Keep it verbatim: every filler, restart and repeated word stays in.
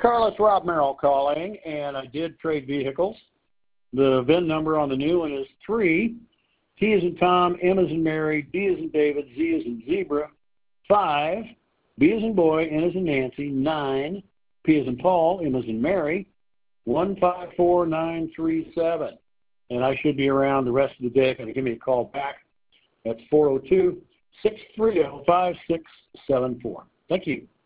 Carlos, Rob Merrill calling, and I did trade vehicles. The V I N number on the new one is three, T as in Tom, M as in Mary, D as in David, Z as in Zebra, five, B as in Boy, N as in Nancy, nine, P as in Paul, M as in Mary, one five four nine three seven. And I should be around the rest of the day. If you give me a call back, that's four oh two, six three oh, five six seven four. Thank you.